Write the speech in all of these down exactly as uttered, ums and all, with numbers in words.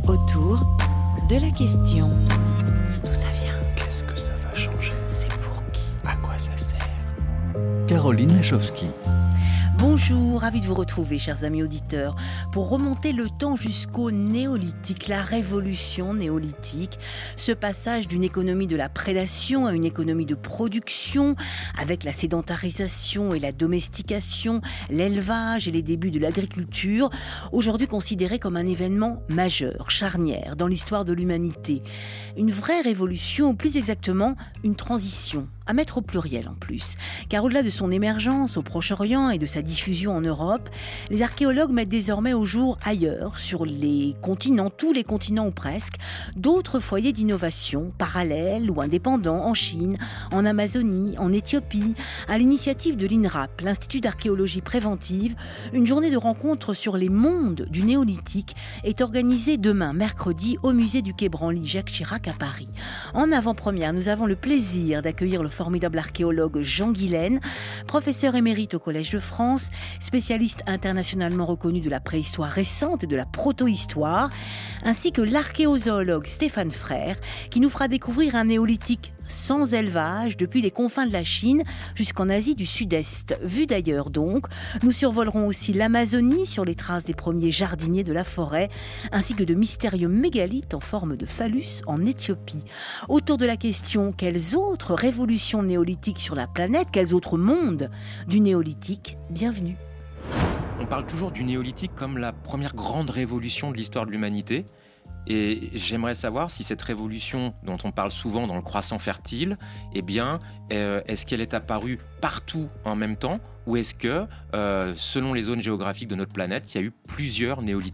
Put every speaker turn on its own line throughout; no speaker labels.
Autour de la question.
D'où ça vient?
Qu'est-ce que ça va changer?
C'est pour qui?
À quoi ça sert?
Caroline Lachowski.
Bonjour, ravi de vous retrouver, chers amis auditeurs, pour remonter le temps jusqu'au néolithique, la révolution néolithique, ce passage d'une économie de la prédation à une économie de production, avec la sédentarisation et la domestication, l'élevage et les débuts de l'agriculture, aujourd'hui considéré comme un événement majeur, charnière dans l'histoire de l'humanité. Une vraie révolution, ou plus exactement, une transition, à mettre au pluriel en plus, car au-delà de son émergence au Proche-Orient et de sa diffusion en Europe, les archéologues mettent désormais au jour ailleurs, sur les continents, tous les continents ou presque, d'autres foyers d'innovation, parallèles ou indépendants, en Chine, en Amazonie, en Éthiopie. À l'initiative de l'INRAP, l'Institut d'archéologie préventive, une journée de rencontre sur les mondes du néolithique est organisée demain, mercredi, au musée du Quai Branly Jacques Chirac à Paris. En avant-première, nous avons le plaisir d'accueillir le formidable archéologue Jean Guilaine, professeur émérite au Collège de France, spécialiste internationalement reconnu de la préhistoire récente et de la protohistoire, ainsi que l'archéozoologue Stéphane Frère, qui nous fera découvrir un néolithique sans élevage depuis les confins de la Chine jusqu'en Asie du Sud-Est. Vu d'ailleurs donc, nous survolerons aussi l'Amazonie sur les traces des premiers jardiniers de la forêt, ainsi que de mystérieux mégalithes en forme de phallus en Éthiopie. Autour de la question, quelles autres révolutions néolithiques sur la planète, quels autres mondes du néolithique? Bienvenue.
On parle toujours du néolithique comme la première grande révolution de l'histoire de l'humanité. Et j'aimerais savoir si cette révolution dont on parle souvent dans le croissant fertile, eh bien, euh, est-ce qu'elle est apparue partout en même temps ou est-ce que, euh, selon les zones géographiques de notre planète, il y a eu plusieurs néolithiques ?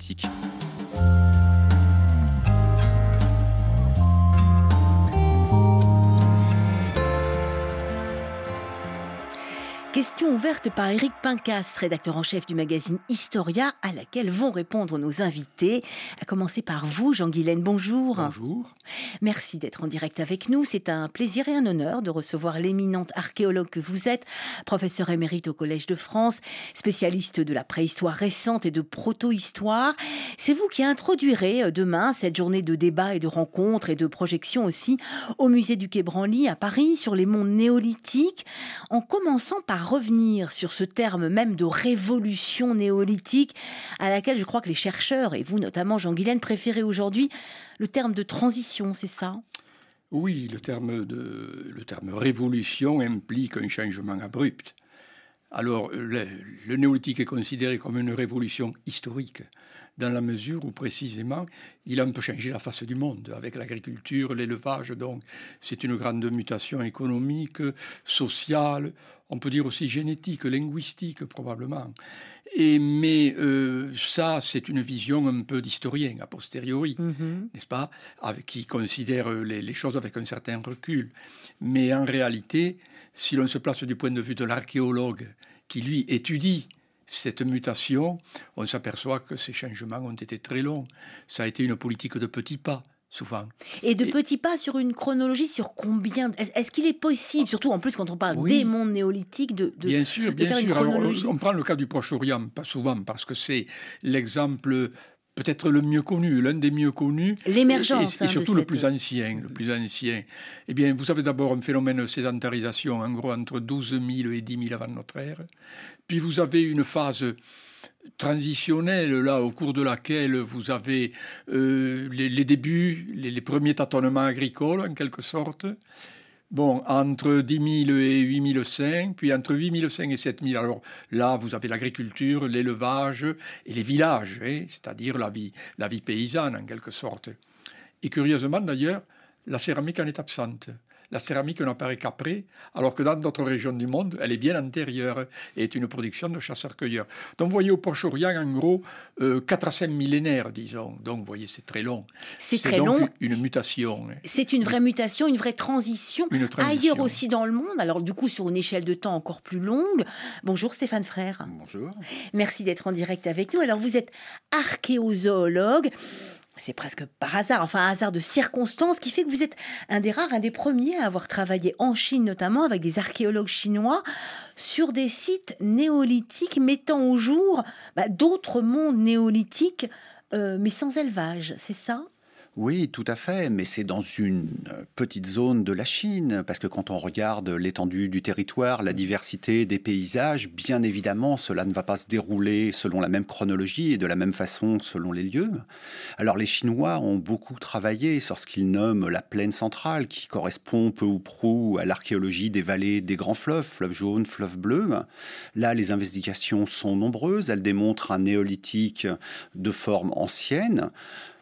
Question ouverte par Éric Pincas, rédacteur en chef du magazine Historia, à laquelle vont répondre nos invités. À commencer par vous, Jean Guilaine, bonjour.
Bonjour.
Merci d'être en direct avec nous. C'est un plaisir et un honneur de recevoir l'éminente archéologue que vous êtes, professeur émérite au Collège de France, spécialiste de la préhistoire récente et de protohistoire. C'est vous qui introduirez demain cette journée de débat et de rencontres et de projections aussi au musée du Quai Branly à Paris sur les mondes néolithiques, en commençant par revenir sur ce terme même de révolution néolithique à laquelle je crois que les chercheurs, et vous notamment Jean Guilaine, préférez aujourd'hui le terme de transition, c'est ça ?
Oui, le terme, de, le terme révolution implique un changement abrupt. Alors, le, le néolithique est considéré comme une révolution historique, dans la mesure où, précisément, il a un peu changé la face du monde, avec l'agriculture, l'élevage, donc c'est une grande mutation économique, sociale, on peut dire aussi génétique, linguistique, probablement. Et, mais euh, ça, c'est une vision un peu d'historien, a posteriori, mm-hmm. n'est-ce pas, avec, qui considère les, les choses avec un certain recul. Mais en réalité, si l'on se place du point de vue de l'archéologue qui, lui, étudie cette mutation, on s'aperçoit que ces changements ont été très longs. Ça a été une politique de petits pas, souvent.
Et de Et... petits pas sur une chronologie, sur combien... Est-ce qu'il est possible, surtout en plus quand on parle
oui.
des mondes néolithiques, de, de,
bien sûr,
de
bien
faire
sûr.
une chronologie?
Alors, on prend le cas du Proche-Orient, pas souvent, parce que c'est l'exemple... peut-être le mieux connu, l'un des mieux connus.
L'émergence.
Et, et surtout
hein,
le
cette...
plus ancien. Le plus ancien. Eh bien, vous avez d'abord un phénomène de sédentarisation, en gros, entre douze mille et dix mille avant notre ère. Puis vous avez une phase transitionnelle, là, au cours de laquelle vous avez euh, les, les débuts, les, les premiers tâtonnements agricoles, en quelque sorte. Bon, entre dix mille et huit mille cinq, puis entre huit mille cinq et sept mille. Alors là, vous avez l'agriculture, l'élevage et les villages, hein, c'est-à-dire la vie, la vie paysanne, en quelque sorte. Et curieusement, d'ailleurs, la céramique en est absente. La céramique n'apparaît qu'après, alors que dans d'autres régions du monde, elle est bien antérieure et est une production de chasseurs-cueilleurs. Donc, vous voyez, au Proche-Orient, en gros, euh, quatre à cinq millénaires, disons. Donc, vous voyez, c'est très long.
C'est, c'est très
donc
long.
Une mutation.
C'est une vraie mutation, une vraie transition.
Une transition.
Ailleurs aussi dans le monde, alors du coup, sur une échelle de temps encore plus longue. Bonjour Stéphane Frère.
Bonjour.
Merci d'être en direct avec nous. Alors, vous êtes archéozoologue. C'est presque par hasard, enfin un hasard de circonstances qui fait que vous êtes un des rares, un des premiers à avoir travaillé en Chine notamment avec des archéologues chinois sur des sites néolithiques mettant au jour bah, d'autres mondes néolithiques euh, mais sans élevage, c'est ça ?
Oui, tout à fait, mais c'est dans une petite zone de la Chine, parce que quand on regarde l'étendue du territoire, la diversité des paysages, bien évidemment, cela ne va pas se dérouler selon la même chronologie et de la même façon selon les lieux. Alors les Chinois ont beaucoup travaillé sur ce qu'ils nomment la plaine centrale, qui correspond peu ou prou à l'archéologie des vallées des grands fleuves, fleuve jaune, fleuve bleu. Là, les investigations sont nombreuses, elles démontrent un néolithique de forme ancienne,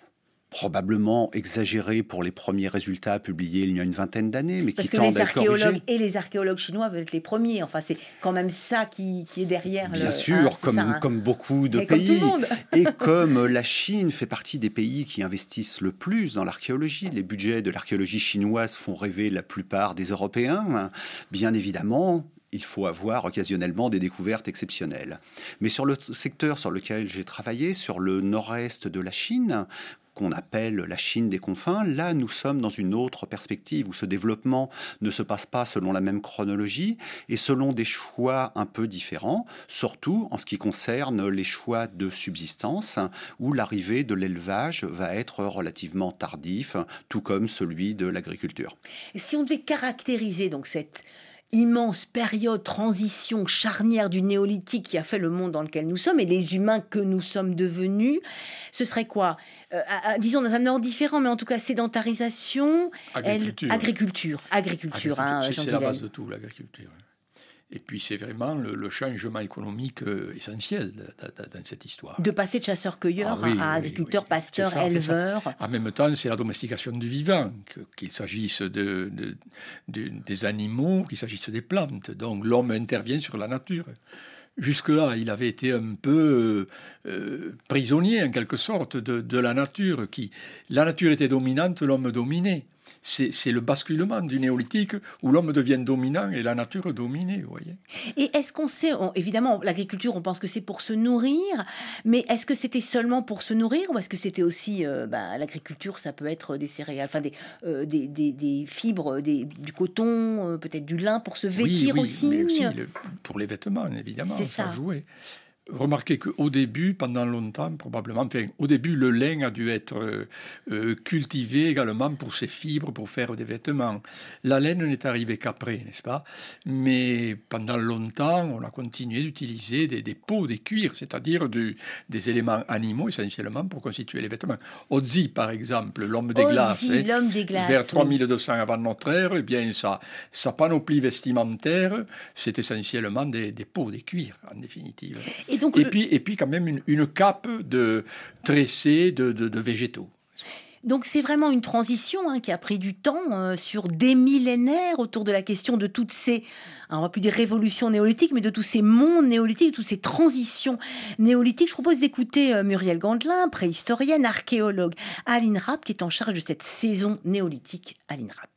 probablement exagéré pour les premiers résultats publiés il y a une vingtaine d'années, mais
Parce
qui
que les
tendent à être corrigés.
archéologues et les archéologues chinois veulent être les premiers. Enfin, c'est quand même ça qui, qui est derrière.
Bien
le,
sûr,
hein, c'est
comme,
ça, hein.
comme beaucoup de
Et comme tout
pays.
le monde.
Et comme la Chine fait partie des pays qui investissent le plus dans l'archéologie, les budgets de l'archéologie chinoise font rêver la plupart des Européens. Bien évidemment, il faut avoir occasionnellement des découvertes exceptionnelles. Mais sur le secteur sur lequel j'ai travaillé, sur le nord-est de la Chine, qu'on appelle la Chine des confins, là nous sommes dans une autre perspective où ce développement ne se passe pas selon la même chronologie et selon des choix un peu différents, surtout en ce qui concerne les choix de subsistance, où l'arrivée de l'élevage va être relativement tardif, tout comme celui de l'agriculture.
Et si on devait caractériser donc cette immense période, transition charnière du néolithique qui a fait le monde dans lequel nous sommes et les humains que nous sommes devenus, ce serait quoi ? euh, à, à, Disons dans un ordre différent, mais en tout cas sédentarisation,
agriculture,
elle, agriculture, agriculture,
agriculture
hein,
c'est,
Jean
c'est la
Guilaine.
base de tout, l'agriculture. Et puis c'est vraiment le, le changement économique euh, essentiel de, de, dans cette histoire.
De passer de chasseur-cueilleur
ah, oui,
à
oui,
agriculteur,
oui.
pasteur,
C'est ça,
éleveur.
c'est ça. En même temps, c'est la domestication du vivant, que, qu'il s'agisse de, de, de, des animaux, qu'il s'agisse des plantes. Donc l'homme intervient sur la nature. Jusque-là, il avait été un peu euh, prisonnier, en quelque sorte, de, de la nature. Qui, la nature était dominante, l'homme dominait. C'est, c'est le basculement du néolithique où l'homme devient dominant et la nature dominée, vous voyez.
Et est-ce qu'on sait, on, évidemment, l'agriculture, on pense que c'est pour se nourrir, mais est-ce que c'était seulement pour se nourrir ou est-ce que c'était aussi, euh, ben, l'agriculture, ça peut être des céréales, enfin des, euh, des, des, des fibres, des, du coton, euh, peut-être du lin pour se vêtir
oui, oui,
aussi.
Mais aussi le, pour les vêtements, évidemment,
c'est
ça
ça
jouait. Remarquez qu'au début, pendant longtemps, probablement, enfin, au début, le lin a dû être euh, euh, cultivé également pour ses fibres, pour faire des vêtements. La laine n'est arrivée qu'après, n'est-ce pas ? Mais pendant longtemps, on a continué d'utiliser des, des peaux, des cuirs, c'est-à-dire du, des éléments animaux essentiellement pour constituer les vêtements. Ozi, par exemple, l'homme des
Ozi,
glaces, hein,
l'homme des glaces,
vers trois mille deux cents
oui.
avant notre ère, eh bien, sa, sa panoplie vestimentaire, c'est essentiellement des, des peaux, des cuirs, en définitive.
Et, donc
et,
le...
puis, et puis quand même une, une cape de tressée de, de, de végétaux.
Donc c'est vraiment une transition hein, qui a pris du temps euh, sur des millénaires autour de la question de toutes ces, on va plus dire révolutions néolithiques, mais de tous ces mondes néolithiques, de toutes ces transitions néolithiques. Je propose d'écouter euh, Muriel Gandelin, préhistorienne, archéologue à l'INRAP, qui est en charge de cette saison néolithique à l'INRAP.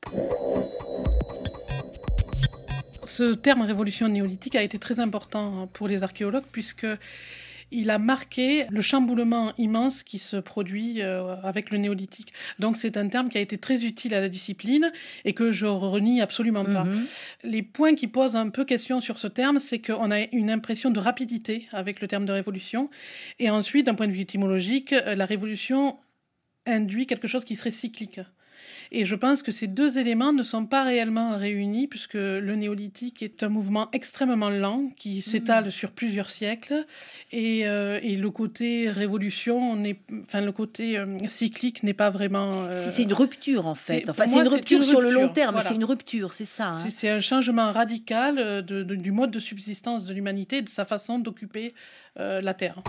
Ce terme révolution néolithique a été très important pour les archéologues puisque il a marqué le chamboulement immense qui se produit avec le néolithique. Donc c'est un terme qui a été très utile à la discipline et que je renie absolument pas. Mm-hmm. Les points qui posent un peu question sur ce terme, c'est qu'on a une impression de rapidité avec le terme de révolution. Et ensuite, d'un point de vue étymologique, la révolution induit quelque chose qui serait cyclique. Et je pense que ces deux éléments ne sont pas réellement réunis puisque le néolithique est un mouvement extrêmement lent qui s'étale mmh. sur plusieurs siècles et, euh, et le côté révolution, n'est, enfin le côté euh, cyclique n'est pas vraiment... Euh,
c'est, c'est une rupture en fait.
C'est,
enfin, c'est
moi,
une rupture
c'est une
sur
rupture,
le long terme,
voilà.
C'est une rupture, c'est ça. Hein.
C'est, c'est un changement radical de, de, du mode de subsistance de l'humanité et de sa façon d'occuper euh, la Terre.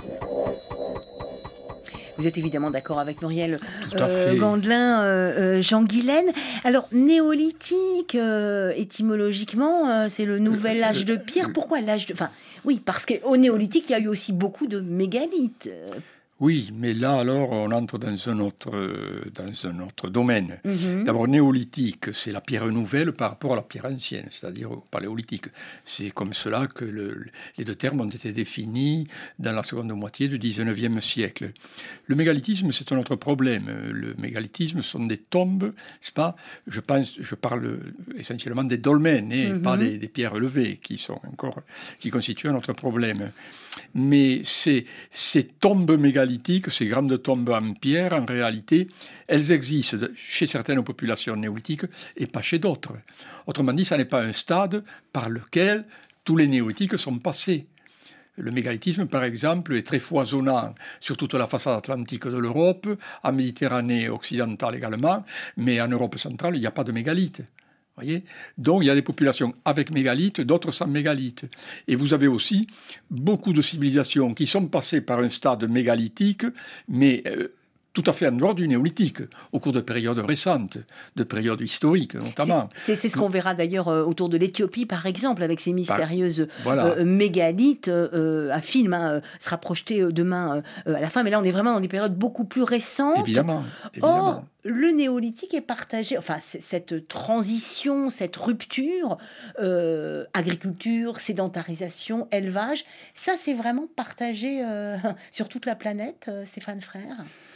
Vous êtes évidemment d'accord avec Muriel euh, Gandelin, euh, euh, Jean Guilaine. Alors, néolithique, euh, étymologiquement, euh, c'est le nouvel âge de pierre. Pourquoi l'âge de... Enfin, oui, parce qu'au néolithique, il y a eu aussi beaucoup de mégalithes.
Oui, mais là, alors, on entre dans un autre, euh, dans un autre domaine.
Mm-hmm.
D'abord, néolithique, c'est la pierre nouvelle par rapport à la pierre ancienne, c'est-à-dire au paléolithique. C'est comme cela que le, les deux termes ont été définis dans la seconde moitié du dix-neuvième siècle. Le mégalithisme, c'est un autre problème. Le mégalithisme sont des tombes, n'est-ce pas ? Je pense, je parle essentiellement des dolmens, et mm-hmm. pas des, des pierres levées, qui sont encore, qui constituent un autre problème. Mais ces, ces tombes mégalithiques mégalithiques, ces grandes tombes en pierre, en réalité, elles existent chez certaines populations néolithiques et pas chez d'autres. Autrement dit, ça n'est pas un stade par lequel tous les néolithiques sont passés. Le mégalithisme, par exemple, est très foisonnant sur toute la façade atlantique de l'Europe, en Méditerranée occidentale également, mais en Europe centrale, il n'y a pas de mégalithes. Voyez, donc il y a des populations avec mégalithes, d'autres sans mégalithes. Et vous avez aussi beaucoup de civilisations qui sont passées par un stade mégalithique, mais euh, tout à fait en dehors du néolithique, au cours de périodes récentes, de périodes historiques notamment.
C'est, c'est, c'est ce qu'on verra d'ailleurs euh, autour de l'Éthiopie, par exemple, avec ces mystérieuses
voilà.
euh, mégalithes. Euh, un film hein, sera projeté demain euh, à la fin, mais là on est vraiment dans des périodes beaucoup plus récentes.
Évidemment. évidemment.
Or, le néolithique est partagé, enfin cette transition, cette rupture, euh, agriculture, sédentarisation, élevage, ça c'est vraiment partagé euh, sur toute la planète, euh, Stéphane Frère ?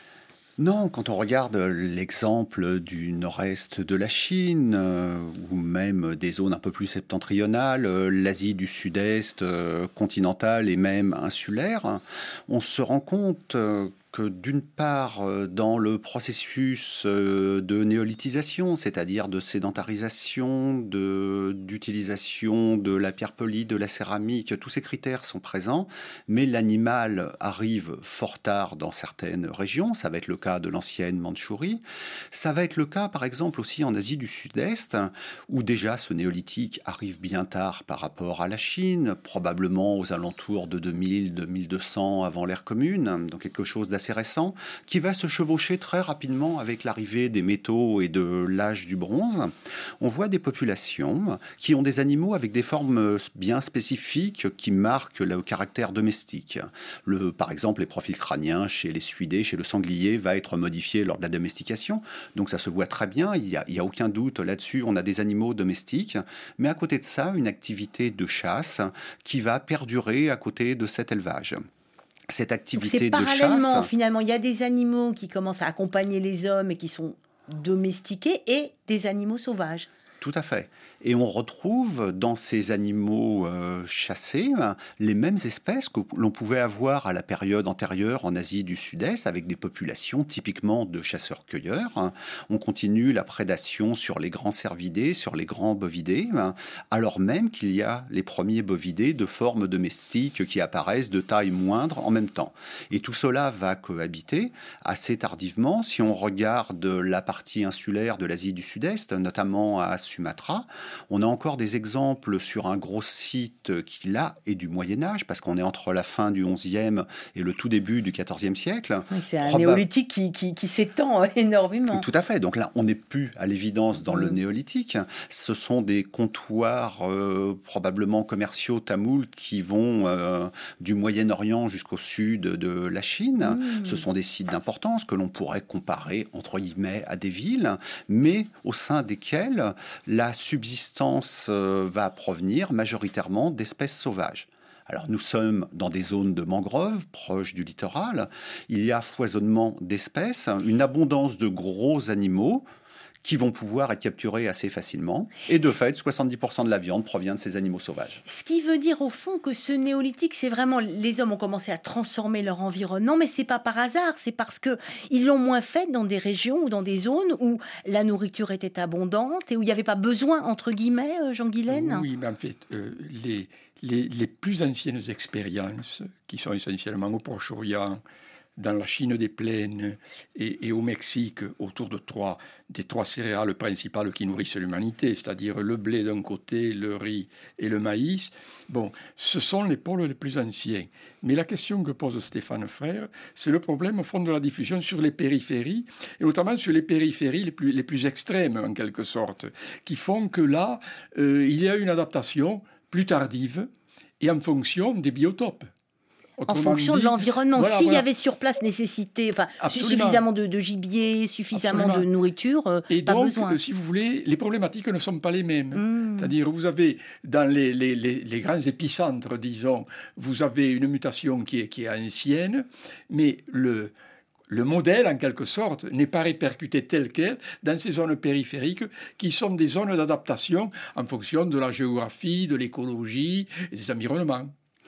Non, quand on regarde l'exemple du nord-est de la Chine, euh, ou même des zones un peu plus septentrionales, euh, l'Asie du sud-est, euh, continentale et même insulaire, on se rend compte euh, que d'une part, dans le processus de néolithisation, c'est-à-dire de sédentarisation, de, d'utilisation de la pierre polie, de la céramique, tous ces critères sont présents, mais l'animal arrive fort tard dans certaines régions. Ça va être le cas de l'ancienne Mandchourie. Ça va être le cas, par exemple, aussi en Asie du Sud-Est, où déjà ce néolithique arrive bien tard par rapport à la Chine, probablement aux alentours de deux mille à deux mille deux cents avant l'ère commune, donc quelque chose d'assez récent, qui va se chevaucher très rapidement avec l'arrivée des métaux et de l'âge du bronze. On voit des populations qui ont des animaux avec des formes bien spécifiques qui marquent le caractère domestique. Le, par exemple, les profils crâniens chez les suidés, chez le sanglier, va être modifié lors de la domestication. Donc ça se voit très bien, il n'y a, il y a aucun doute là-dessus. On a des animaux domestiques, mais à côté de ça, une activité de chasse qui va perdurer à côté de cet élevage. Cette activité
Donc c'est parallèlement,
chasse,
finalement, il y a des animaux qui commencent à accompagner les hommes et qui sont domestiqués et des animaux sauvages.
Tout à fait. Et on retrouve dans ces animaux euh, chassés les mêmes espèces que l'on pouvait avoir à la période antérieure en Asie du Sud-Est, avec des populations typiquement de chasseurs-cueilleurs. On continue la prédation sur les grands cervidés, sur les grands bovidés, alors même qu'il y a les premiers bovidés de forme domestique qui apparaissent de taille moindre en même temps. Et tout cela va cohabiter assez tardivement. Si on regarde la partie insulaire de l'Asie du Sud-Est, notamment à Sumatra, on a encore des exemples sur un gros site qui, là, est du Moyen-Âge, parce qu'on est entre la fin du onzième et le tout début du quatorzième siècle.
Oui, c'est un
Proba-
néolithique qui, qui, qui s'étend énormément.
Tout à fait. Donc là, on n'est plus à l'évidence dans mmh. le néolithique. Ce sont des comptoirs euh, probablement commerciaux tamouls qui vont euh, du Moyen-Orient jusqu'au sud de la Chine. Mmh. Ce sont des sites d'importance que l'on pourrait comparer, entre guillemets, à des villes, mais au sein desquels la subsistance euh, va provenir majoritairement d'espèces sauvages. Alors nous sommes dans des zones de mangroves proches du littoral. Il y a foisonnement d'espèces, une abondance de gros animaux qui vont pouvoir être capturés assez facilement. Et de fait, soixante-dix pour cent de la viande provient de ces animaux sauvages.
Ce qui veut dire au fond que ce néolithique, c'est vraiment... Les hommes ont commencé à transformer leur environnement, mais c'est pas par hasard, c'est parce qu'ils l'ont moins fait dans des régions ou dans des zones où la nourriture était abondante et où il n'y avait pas besoin, entre guillemets, Jean Guilaine.
Oui, mais en fait, euh, les, les, les plus anciennes expériences, qui sont essentiellement au Proche-Orient, dans la Chine des plaines et, et au Mexique, autour de trois, des trois céréales principales qui nourrissent l'humanité, c'est-à-dire le blé d'un côté, le riz et le maïs. Bon, ce sont les pôles les plus anciens. Mais la question que pose Stéphane Frère, c'est le problème au fond de la diffusion sur les périphéries, et notamment sur les périphéries les plus, les plus extrêmes, en quelque sorte, qui font que là, euh, il y a une adaptation plus tardive et en fonction des biotopes.
Autrement en fonction dit, de l'environnement. Voilà, S'il voilà. y avait sur place nécessité, enfin,
Absolument.
suffisamment de, de gibier, suffisamment
Absolument.
de nourriture, euh,
et
pas
donc,
besoin.
si vous voulez, les problématiques ne sont pas les mêmes.
Mmh.
C'est-à-dire, vous avez, dans les, les, les, les grands épicentres, disons, vous avez une mutation qui est, qui est ancienne, mais le... Le modèle, en quelque sorte, n'est pas répercuté tel quel dans ces zones périphériques qui sont des zones d'adaptation en fonction de la géographie, de l'écologie et des environnements.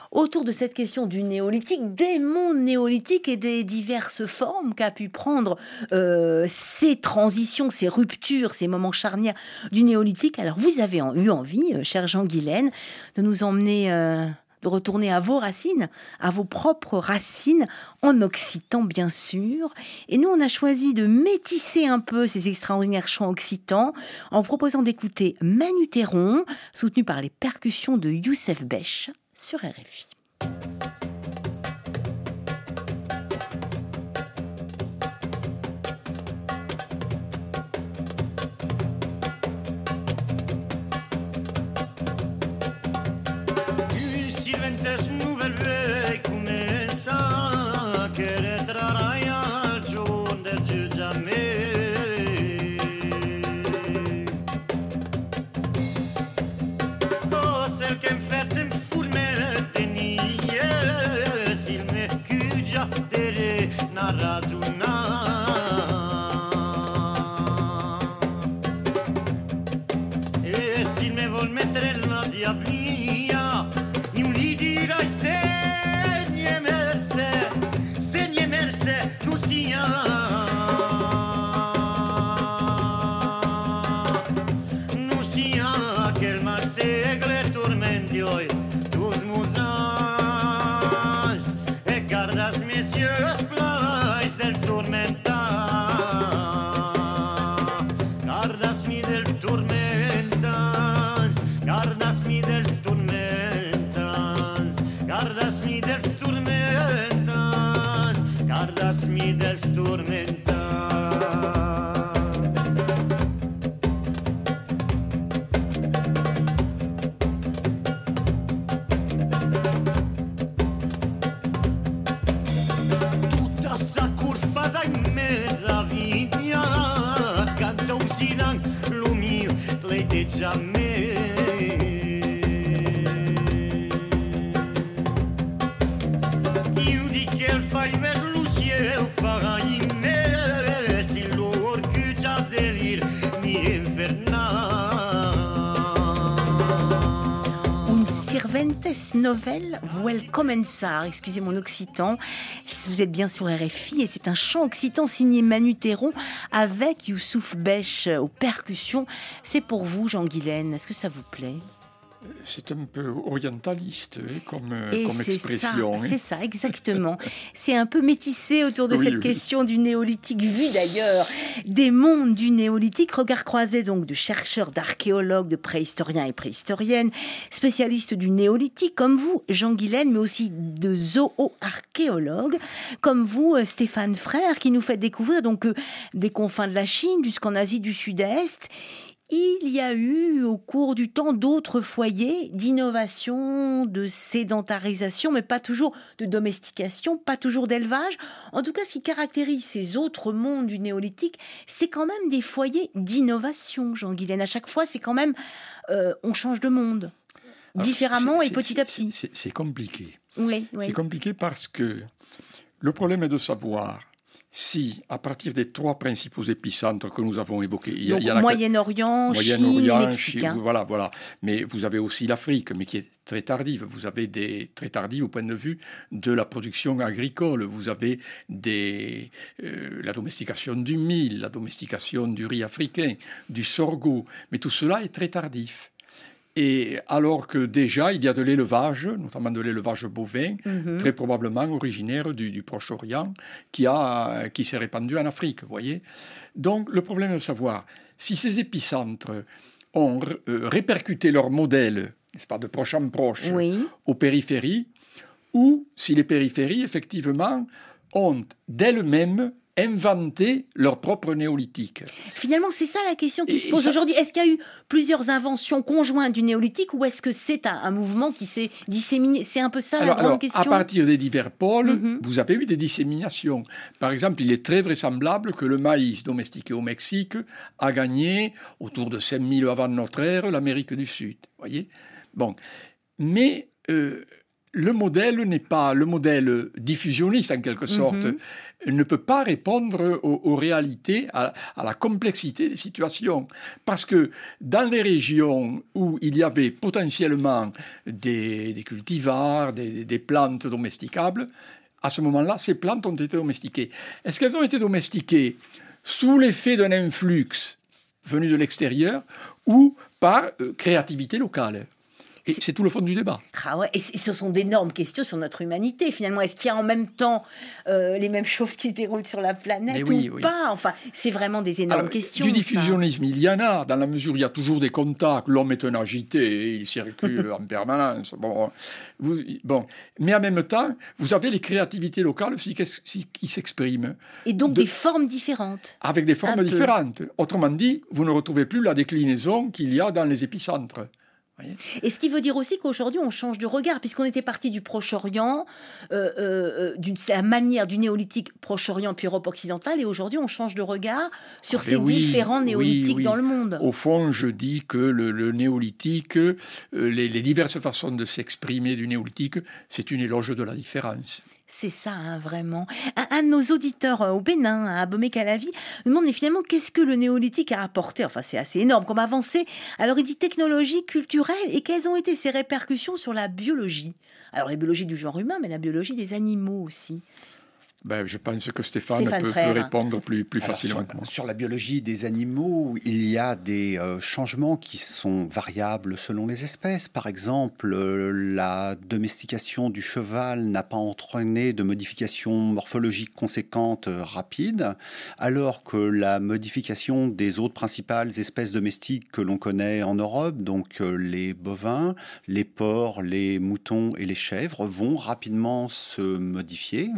autour de cette question du néolithique, des mondes néolithiques et des diverses formes qu'a pu prendre euh, ces transitions, ces ruptures, ces moments charnières du néolithique. Alors vous avez en, eu envie, euh, cher Jean Guilaine, de nous emmener... Euh, de retourner à vos racines, à vos propres racines, en occitan bien sûr. Et nous, on a choisi de métisser un peu ces extraordinaires chants occitans en proposant d'écouter Manuthéron, soutenu par les percussions de Youssef Bech sur R F I. Novel vuol començar, excusez mon occitan, vous êtes bien sur R F I et c'est un chant occitan signé Manuthéron avec Youssouf Bech aux percussions. C'est pour vous, Jean Guilaine, est-ce que ça vous plaît ?
C'est un peu orientaliste hein, comme,
et
comme
c'est
expression.
Ça,
hein.
C'est ça, exactement. C'est un peu métissé autour de
oui,
cette
oui.
question du néolithique, vu d'ailleurs des mondes du néolithique. Regard croisé donc de chercheurs, d'archéologues, de préhistoriens et préhistoriennes, spécialistes du néolithique, comme vous, Jean Guilaine, mais aussi de zooarchéologues, comme vous, Stéphane Frère, qui nous fait découvrir donc euh, des confins de la Chine jusqu'en Asie du Sud-Est. Il y a eu au cours du temps d'autres foyers d'innovation, de sédentarisation, mais pas toujours de domestication, pas toujours d'élevage. En tout cas, ce qui caractérise ces autres mondes du néolithique, c'est quand même des foyers d'innovation, Jean Guilaine. À chaque fois, c'est quand même, euh, on change de monde,
Alors,
différemment
c'est,
et petit
c'est,
à petit.
C'est, c'est, c'est compliqué.
Oui, oui.
C'est compliqué parce que le problème est de savoir si, à partir des trois principaux épicentres que nous avons évoqués, il y a,
Donc,
il y en a
Moyen-Orient,
Moyen-Orient,
Chine, Mexique.
Chine, voilà, voilà. Mais vous avez aussi l'Afrique, mais qui est très tardive. Vous avez des très tardives au point de vue de la production agricole. Vous avez des, euh, la domestication du mil, la domestication du riz africain, du sorgho. Mais tout cela est très tardif. Et alors que déjà, il y a de l'élevage, notamment de l'élevage bovin, mmh. très probablement originaire du, du Proche-Orient, qui, a, qui s'est répandu en Afrique, vous voyez. Donc, le problème est de savoir si ces épicentres ont euh, répercuté leur modèle, n'est-ce pas, de proche en proche, oui. aux périphéries, ou si les périphéries, effectivement, ont d'elles-mêmes inventer leur propre néolithique.
Finalement, c'est ça la question qui
et,
se pose ça... aujourd'hui. Est-ce qu'il y a eu plusieurs inventions conjointes du néolithique ou est-ce que c'est un, un mouvement qui s'est disséminé ? C'est un peu ça alors, la grande
alors,
question.
À partir des divers pôles,
mm-hmm.
vous avez eu des disséminations. Par exemple, il est très vraisemblable que le maïs domestiqué au Mexique a gagné, autour de cinq mille avant notre ère, l'Amérique du Sud. Voyez ? Bon. Mais... Euh, le modèle n'est pas le modèle diffusionniste en quelque sorte. Mm-hmm. Ne peut pas répondre aux, aux réalités, à, à la complexité des situations. Parce que dans les régions où il y avait potentiellement des, des cultivars, des, des plantes domesticables, à ce moment-là, ces plantes ont été domestiquées. Est-ce qu'elles ont été domestiquées sous l'effet d'un influx venu de l'extérieur ou par euh, créativité locale ? Et c'est tout le fond du débat.
Ah ouais, et ce sont d'énormes questions sur notre humanité, finalement. Est-ce qu'il y a en même temps euh, les mêmes choses qui se déroulent sur la planète oui, ou oui. pas ? Enfin, c'est vraiment des énormes
Alors,
questions.
Du diffusionnisme, ça. Il y en a, dans la mesure où il y a toujours des contacts. L'homme est un agité, il circule en permanence. Bon, vous, bon. Mais en même temps, vous avez les créativités locales aussi qui, qui s'expriment.
Et donc de, des formes différentes.
Avec des formes différentes. Autrement dit, vous ne retrouvez plus la déclinaison qu'il y a dans les épicentres.
Et ce qui veut dire aussi qu'aujourd'hui, on change de regard, puisqu'on était parti du Proche-Orient, euh, euh, d'une la manière du néolithique Proche-Orient puis Europe occidentale, et aujourd'hui, on change de regard sur ah ces oui, différents néolithiques oui, oui. dans le monde.
Au fond, je dis que le, le néolithique, euh, les, les diverses façons de s'exprimer du néolithique, c'est une éloge de la différence.
C'est ça, hein, vraiment. Un, un de nos auditeurs euh, au Bénin, à Abomey-Calavi, nous demande finalement qu'est-ce que le néolithique a apporté. Enfin, c'est assez énorme comme avancée. Alors, il dit technologie, culturelle, et quelles ont été ses répercussions sur la biologie. Alors, la biologie du genre humain, mais la biologie des animaux aussi.
Ben, je pense que Stéphane,
Stéphane
peut, peut répondre plus, plus Alors, facilement
sur,
que moi.
Sur la biologie des animaux, il y a des euh, changements qui sont variables selon les espèces. Par exemple, euh, la domestication du cheval n'a pas entraîné de modifications morphologiques conséquentes euh, rapides, alors que la modification des autres principales espèces domestiques que l'on connaît en Europe, donc euh, les bovins, les porcs, les moutons et les chèvres, vont rapidement se modifier.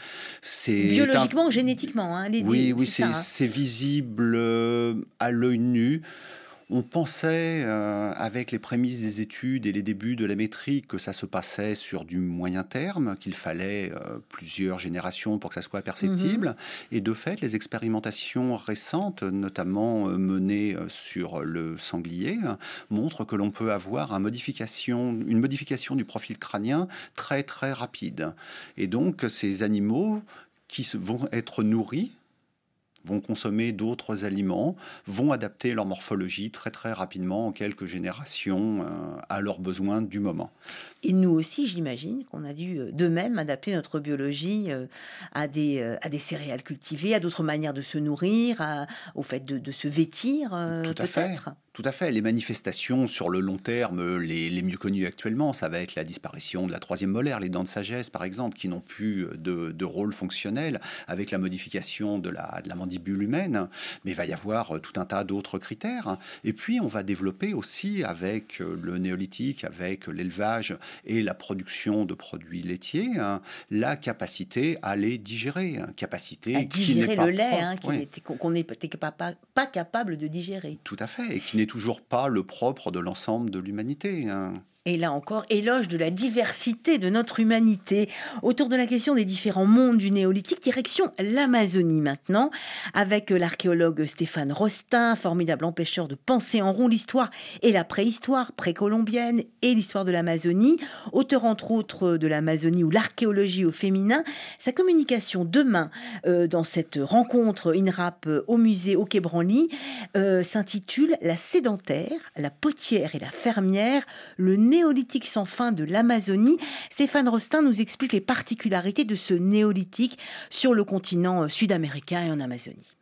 C'est biologiquement, un... génétiquement. Hein, les
oui,
deux,
oui,
c'est,
c'est,
ça, hein.
c'est visible euh, à l'œil nu. On pensait, euh, avec les prémices des études et les débuts de la métrique, que ça se passait sur du moyen terme, qu'il fallait euh, plusieurs générations pour que ça soit perceptible. Mm-hmm. Et de fait, les expérimentations récentes, notamment euh, menées euh, sur le sanglier, euh, montrent que l'on peut avoir un modification, une modification du profil crânien très, très rapide. Et donc, ces animaux qui vont être nourris, vont consommer d'autres aliments, vont adapter leur morphologie très très rapidement en quelques générations euh, à leurs besoins du moment.
Et nous aussi, j'imagine qu'on a dû de même adapter notre biologie euh, à, des, euh, à des céréales cultivées, à d'autres manières de se nourrir, à, au fait de, de se vêtir, euh,
Tout à
peut-être.
Fait. Tout à fait. Les manifestations sur le long terme, les, les mieux connues actuellement, ça va être la disparition de la troisième molaire, les dents de sagesse par exemple, qui n'ont plus de, de rôle fonctionnel, avec la modification de la, de la mandibule humaine. Mais il va y avoir tout un tas d'autres critères. Et puis on va développer aussi avec le néolithique, avec l'élevage et la production de produits laitiers, hein, la capacité à les digérer. Hein, capacité
à digérer
qui n'est pas
le lait,
propre,
hein, qui
oui.
était, qu'on n'est pas, pas, pas capable de digérer.
Tout à fait, et qui n'est toujours pas le propre de l'ensemble de l'humanité. Hein.
Et là encore, éloge de la diversité de notre humanité. Autour de la question des différents mondes du néolithique, direction l'Amazonie maintenant, avec l'archéologue Stéphane Rostin, formidable empêcheur de penser en rond l'histoire et la préhistoire précolombienne et l'histoire de l'Amazonie, auteur entre autres de l'Amazonie ou l'archéologie au féminin. Sa communication demain, euh, dans cette rencontre INRAP au musée au Quai Branly, euh, s'intitule « La sédentaire, la potière et la fermière, le néolithique sans fin de l'Amazonie ». Stéphane Rostin nous explique les particularités de ce néolithique sur le continent sud-américain et en Amazonie.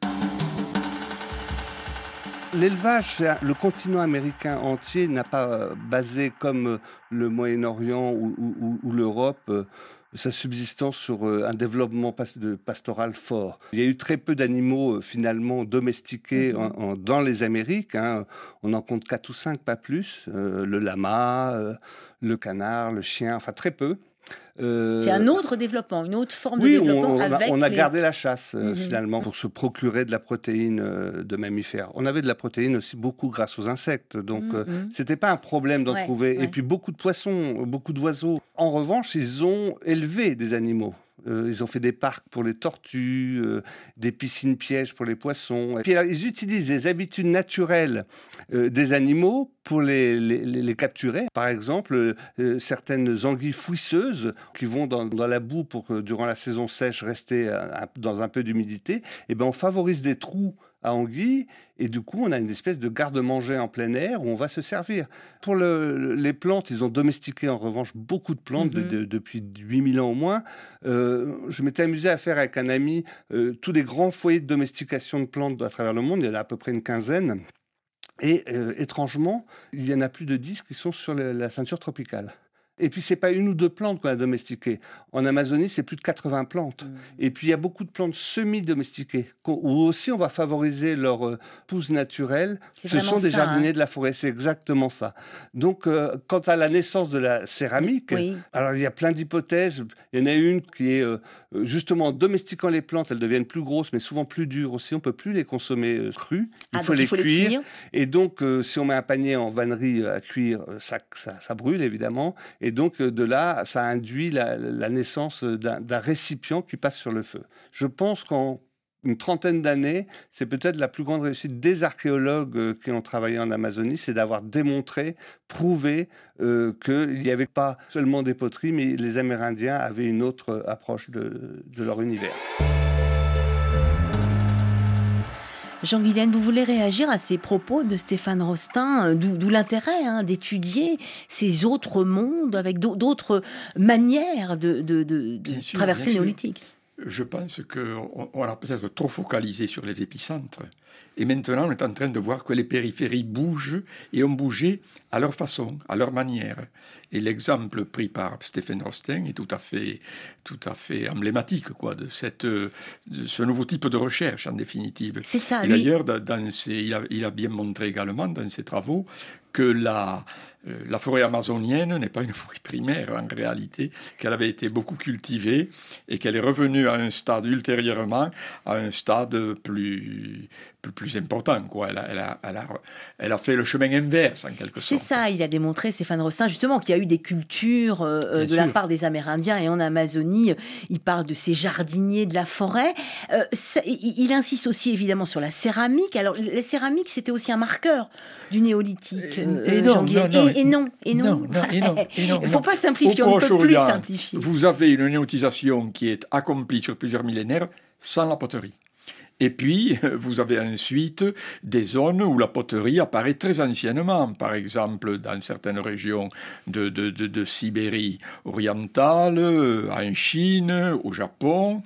L'élevage, le continent américain entier n'a pas basé comme le Moyen-Orient ou, ou, ou l'Europe sa subsistance sur un développement pastoral fort. Il y a eu très peu d'animaux finalement domestiqués mmh. en, en, dans les Amériques. Hein. On en compte quatre ou cinq, pas plus. Euh, le lama, euh, le canard, le chien, enfin très peu.
Euh... C'est un autre développement, une autre forme
oui,
de développement.
On, on,
avec
a, on a
les...
gardé la chasse euh, mmh. finalement pour se procurer de la protéine euh, de mammifères. On avait de la protéine aussi beaucoup grâce aux insectes, donc mmh. euh, c'était pas un problème d'en
ouais,
trouver.
Ouais.
Et puis beaucoup de poissons, beaucoup d'oiseaux. En revanche, ils ont élevé des animaux. Euh, ils ont fait des parcs pour les tortues, euh, des piscines pièges pour les poissons. Et puis alors, ils utilisent les habitudes naturelles euh, des animaux pour les, les, les capturer. Par exemple, euh, certaines anguilles fouisseuses qui vont dans, dans la boue pour que durant la saison sèche rester euh, dans un peu d'humidité. Et ben on favorise des trous à anguilles, et du coup, on a une espèce de garde-manger en plein air où on va se servir. Pour le, les plantes, ils ont domestiqué en revanche beaucoup de plantes mm-hmm. de, de, depuis huit mille ans au moins. Euh, je m'étais amusé à faire avec un ami euh, tous les grands foyers de domestication de plantes à travers le monde. Il y en a à peu près une quinzaine. Et euh, étrangement, il y en a plus de dix qui sont sur le, la ceinture tropicale. Et puis, ce n'est pas une ou deux plantes qu'on a domestiquées. En Amazonie, c'est plus de quatre-vingts plantes. Mmh. Et puis, il y a beaucoup de plantes semi-domestiquées, où aussi on va favoriser leur euh, pousse naturelle. C'est Ce sont des ça, jardiniers hein. de la forêt, c'est exactement ça. Donc, euh, quant à la naissance de la céramique, oui. alors il y a plein d'hypothèses. Il y en a une qui est, euh, justement, en domestiquant les plantes, elles deviennent plus grosses, mais souvent plus dures aussi. On ne peut plus les consommer euh, crues. Il, ah, faut les, il faut cuire. les cuire. Et donc, euh, si on met un panier en vannerie à cuire, ça, ça, ça brûle, évidemment. Et Et donc, de là, ça induit la, la naissance d'un, d'un récipient qui passe sur le feu. Je pense qu'en une trentaine d'années, c'est peut-être la plus grande réussite des archéologues qui ont travaillé en Amazonie, c'est d'avoir démontré, prouvé euh, qu'il n'y avait pas seulement des poteries, mais les Amérindiens avaient une autre approche de, de leur univers.
Jean-Guylaine, vous voulez réagir à ces propos de Stéphane Rostin, d'où, d'où l'intérêt hein, d'étudier ces autres mondes avec d'autres manières de, de, de, de sûr, traverser néolithique.
Je pense qu'on on a peut-être trop focalisé sur les épicentres. Et maintenant, on est en train de voir que les périphéries bougent et ont bougé à leur façon, à leur manière. Et l'exemple pris par Stéphane Rostin est tout à fait, tout à fait emblématique quoi, de, cette, de ce nouveau type de recherche, en définitive.
C'est ça,
et lui. D'ailleurs, dans ses, il, a, il a bien montré également dans ses travaux que la, euh, la forêt amazonienne n'est pas une forêt primaire en réalité, qu'elle avait été beaucoup cultivée et qu'elle est revenue à un stade ultérieurement, à un stade plus, plus, plus important. Quoi. Elle, a, elle, a, elle, a, elle a fait le chemin inverse en quelque
C'est
sorte.
C'est ça, il a démontré, Stéphane Rostin, justement, qu'il y a eu des cultures euh, de sûr. la part des Amérindiens et en Amazonie, il parle de ces jardiniers de la forêt. Euh, ça, il, il insiste aussi évidemment sur la céramique. Alors, la céramique, c'était aussi un marqueur du néolithique.
Euh, et, non, non, non,
et, et non, et non,
non, non, et non, et non.
Il ne faut pas simplifier, on ne peut plus simplifier.
Vous avez une néotisation qui est accomplie sur plusieurs millénaires sans la poterie. Et puis, vous avez ensuite des zones où la poterie apparaît très anciennement. Par exemple, dans certaines régions de, de, de, de Sibérie orientale, en Chine, au Japon,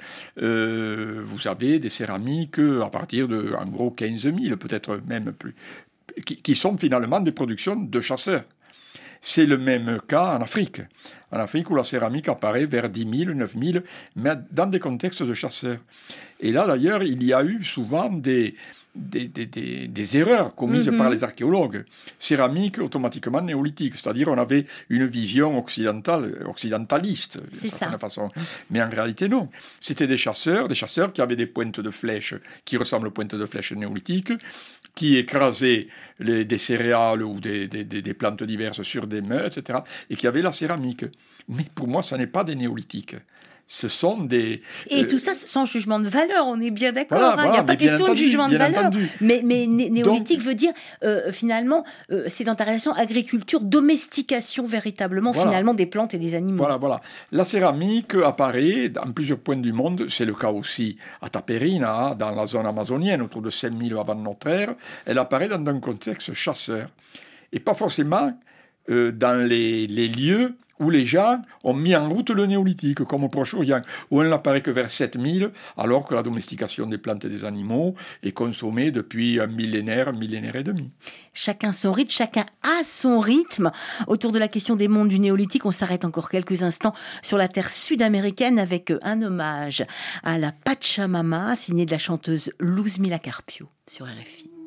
euh, vous avez des céramiques à partir de, en gros, quinze mille, peut-être même plus, qui, qui sont finalement des productions de chasseurs. C'est le même cas en Afrique. En Afrique, où la céramique apparaît vers dix mille, neuf mille, mais dans des contextes de chasseurs. Et là, d'ailleurs, il y a eu souvent des, des, des, des, des erreurs commises mm-hmm. par les archéologues. Céramique, automatiquement néolithique. C'est-à-dire, on avait une vision occidentale, occidentaliste, d'une certaine façon. Mais en réalité, non. C'était des chasseurs, des chasseurs qui avaient des pointes de flèches qui ressemblent aux pointes de flèches néolithiques, qui écrasaient les, des céréales ou des, des, des, des plantes diverses sur des meules, et cetera, et qui avaient la céramique. Mais pour moi, ça n'est pas des néolithiques. Ce sont des...
Et euh, tout ça sans jugement de valeur, on est bien d'accord. Voilà, hein, voilà, il n'y a pas question entendu, de jugement de valeur. Entendu. Mais, mais né- néolithique Donc, veut dire, euh, finalement, euh, sédentarisation, agriculture, domestication véritablement, voilà. finalement, des plantes et des animaux.
Voilà, voilà. La céramique apparaît dans plusieurs points du monde. C'est le cas aussi à Taperina, dans la zone amazonienne, autour de cinq mille avant notre ère. Elle apparaît dans un contexte chasseur. Et pas forcément euh, dans les, les lieux où les gens ont mis en route le néolithique, comme au Proche-Orient, où elle n'apparaît que vers sept mille, alors que la domestication des plantes et des animaux est consommée depuis un millénaire, un millénaire et demi.
Chacun son rythme, chacun a son rythme. Autour de la question des mondes du néolithique, on s'arrête encore quelques instants sur la terre sud-américaine avec un hommage à la Pachamama, signé de la chanteuse Luzmila Carpio sur R F I.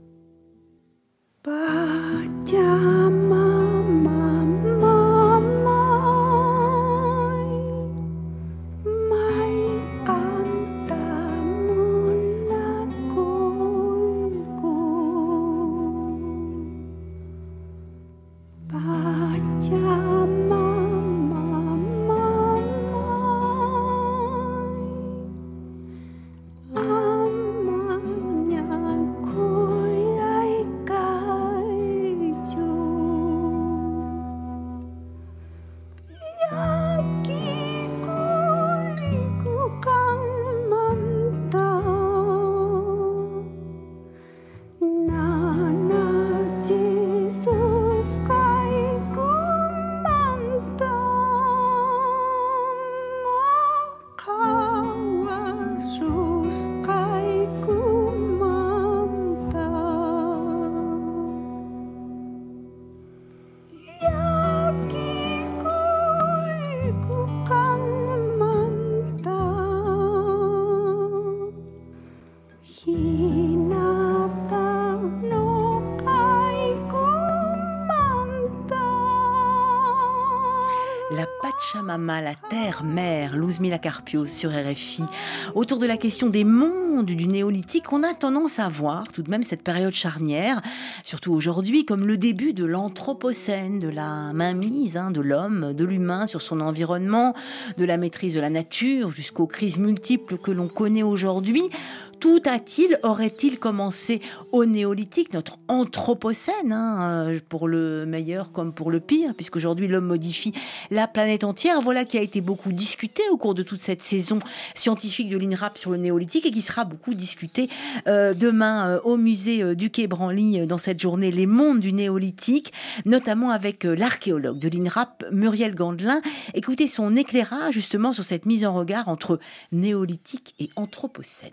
Pachamama, mama,
Panorama, la Terre-Mère, Luzmila Carpio sur R F I. Autour de la question des mondes du néolithique, on a tendance à voir tout de même cette période charnière, surtout aujourd'hui, comme le début de l'anthropocène, de la mainmise hein, de l'homme, de l'humain sur son environnement, de la maîtrise de la nature, jusqu'aux crises multiples que l'on connaît aujourd'hui. Tout a-t-il, aurait-il commencé au néolithique, notre anthropocène, hein, pour le meilleur comme pour le pire, puisqu'aujourd'hui l'homme modifie la planète entière. Voilà qui a été beaucoup discuté au cours de toute cette saison scientifique de l'INRAP sur le néolithique et qui sera beaucoup discuté euh, demain euh, au musée euh, du Quai Branly euh, dans cette journée Les mondes du néolithique, notamment avec euh, l'archéologue de l'INRAP, Muriel Gandelin. Écoutez son éclairage justement sur cette mise en regard entre néolithique et anthropocène.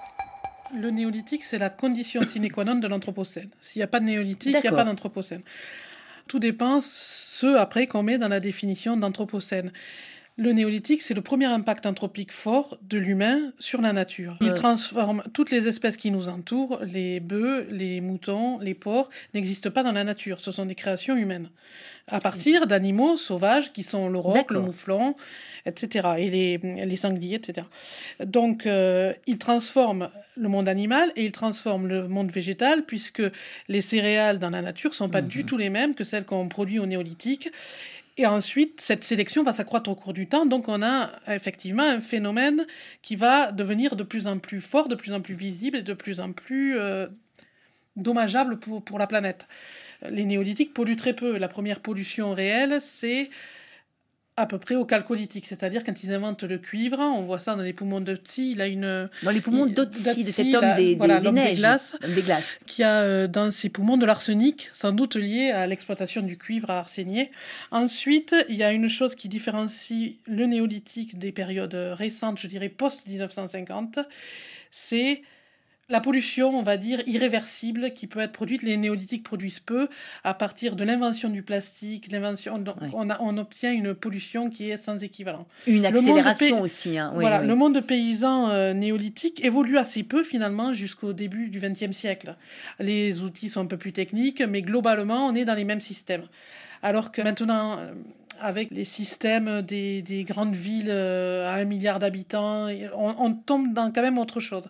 Le néolithique, c'est la condition sine qua non de l'anthropocène. S'il n'y a pas de néolithique, D'accord. il n'y a pas d'anthropocène. Tout dépend ce après qu'on met dans la définition d'anthropocène. Le néolithique, c'est le premier impact anthropique fort de l'humain sur la nature. Il euh... transforme toutes les espèces qui nous entourent, les bœufs, les moutons, les porcs, n'existent pas dans la nature. Ce sont des créations humaines. À partir d'animaux sauvages qui sont le roc, D'accord. le mouflon, et cetera. Et les, les sangliers, et cetera. Donc, euh, il transforme le monde animal et il transforme le monde végétal puisque les céréales dans la nature ne sont pas mmh. du tout les mêmes que celles qu'on produit au néolithique. Et ensuite, cette sélection va s'accroître au cours du temps. Donc, on a effectivement un phénomène qui va devenir de plus en plus fort, de plus en plus visible et de plus en plus euh, dommageable pour, pour la planète. Les néolithiques polluent très peu. La première pollution réelle, c'est à peu près au chalcolithique, c'est-à-dire quand ils inventent le cuivre, on voit ça dans les poumons d'Otzi, il a une...
Dans les poumons d'Otzi, de cet homme la, des, voilà, des, des neiges,
des glaces,
des glaces,
qui a euh, dans ses poumons de l'arsenic, sans doute lié à l'exploitation du cuivre à arsenier. Ensuite, il y a une chose qui différencie le néolithique des périodes récentes, je dirais post-dix-neuf cent cinquante, c'est la pollution, on va dire, irréversible qui peut être produite. Les néolithiques produisent peu. À partir de l'invention du plastique, l'invention, ouais. on, a, on obtient une pollution qui est sans équivalent.
Une accélération pay... aussi. Hein. Oui,
voilà,
oui.
Le monde paysan euh, néolithique évolue assez peu finalement jusqu'au début du vingtième siècle. Les outils sont un peu plus techniques, mais globalement, on est dans les mêmes systèmes. Alors que maintenant... Euh, avec les systèmes des, des grandes villes euh, à un milliard d'habitants, on, on tombe dans quand même autre chose.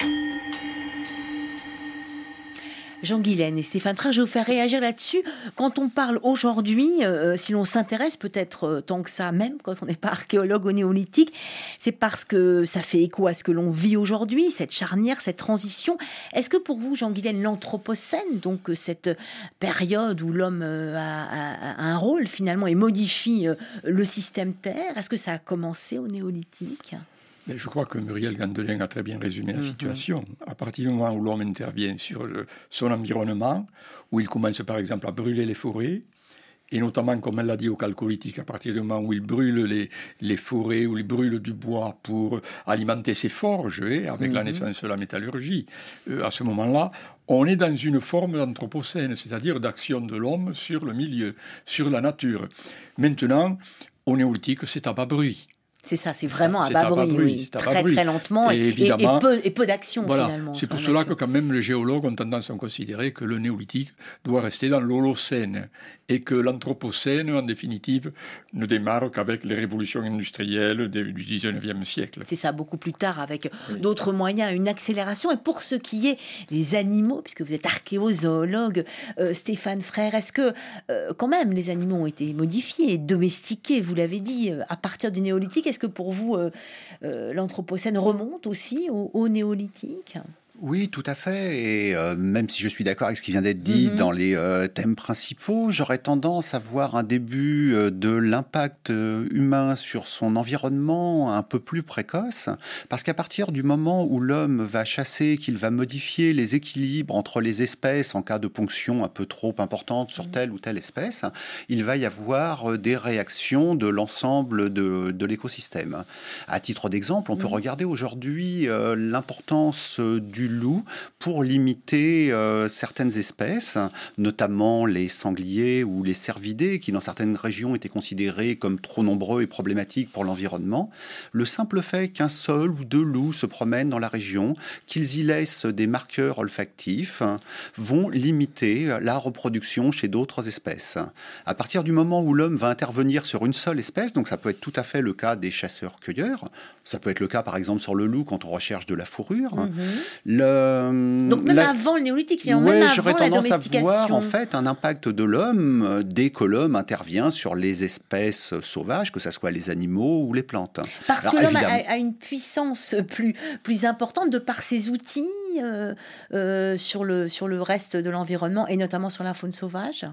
Jean Guilaine et Stéphane Frère, je vais vous faire réagir là-dessus. Quand on parle aujourd'hui, euh, si l'on s'intéresse peut-être euh, tant que ça, même quand on n'est pas archéologue au néolithique, c'est parce que ça fait écho à ce que l'on vit aujourd'hui, cette charnière, cette transition. Est-ce que pour vous, Jean Guilaine, l'anthropocène, donc euh, cette période où l'homme euh, a, a, a un rôle finalement et modifie euh, le système Terre, est-ce que ça a commencé au néolithique ?
Mais je crois que Muriel Gandelin a très bien résumé la situation. Mm-hmm. À partir du moment où l'homme intervient sur le, son environnement, où il commence par exemple à brûler les forêts, et notamment, comme elle l'a dit, au chalcolithique, à partir du moment où il brûle les, les forêts, où il brûle du bois pour alimenter ses forges, eh, avec mm-hmm. la naissance de la métallurgie, euh, à ce moment-là, on est dans une forme d'anthropocène, c'est-à-dire d'action de l'homme sur le milieu, sur la nature. Maintenant, au néolithique, c'est à bas bruit.
C'est ça, c'est vraiment à bas bruit, oui. très très lentement et, et, et, peu, et peu d'action
voilà.
finalement.
C'est pour cela que quand même les géologues ont tendance à considérer que le néolithique doit rester dans l'Holocène et que l'anthropocène, en définitive, ne démarre qu'avec les révolutions industrielles du dix-neuvième siècle.
C'est ça, beaucoup plus tard, avec oui. d'autres moyens, une accélération. Et pour ce qui est des animaux, puisque vous êtes archéozoologue, euh, Stéphane Frère, est-ce que euh, quand même les animaux ont été modifiés, domestiqués, vous l'avez dit, euh, à partir du néolithique? Est-ce que pour vous, euh, euh, l'anthropocène remonte aussi au, au néolithique ?
Oui, tout à fait. Et euh, même si je suis d'accord avec ce qui vient d'être dit mmh. dans les euh, thèmes principaux, j'aurais tendance à voir un début euh, de l'impact euh, humain sur son environnement un peu plus précoce. Parce qu'à partir du moment où l'homme va chasser, qu'il va modifier les équilibres entre les espèces en cas de ponction un peu trop importante sur mmh. telle ou telle espèce, il va y avoir euh, des réactions de l'ensemble de, de l'écosystème. À titre d'exemple, on mmh. peut regarder aujourd'hui euh, l'importance euh, du du loup pour limiter euh, certaines espèces, notamment les sangliers ou les cervidés, qui dans certaines régions étaient considérés comme trop nombreux et problématiques pour l'environnement. Le simple fait qu'un seul ou deux loups se promènent dans la région, qu'ils y laissent des marqueurs olfactifs, vont limiter la reproduction chez d'autres espèces. À partir du moment où l'homme va intervenir sur une seule espèce, donc ça peut être tout à fait le cas des chasseurs-cueilleurs, ça peut être le cas par exemple sur le loup quand on recherche de la fourrure.
Mmh.
Le,
donc même
la...
avant le néolithique, finalement,
ouais,
même
j'aurais
avant la
tendance à
domestication.
voir en fait un impact de l'homme dès que l'homme intervient sur les espèces sauvages, que ce soit les animaux ou les plantes.
Parce
Alors,
que l'homme
évidemment...
a, a une puissance plus, plus importante de par ses outils euh, euh, sur, le, sur le reste de l'environnement et notamment sur la faune sauvage.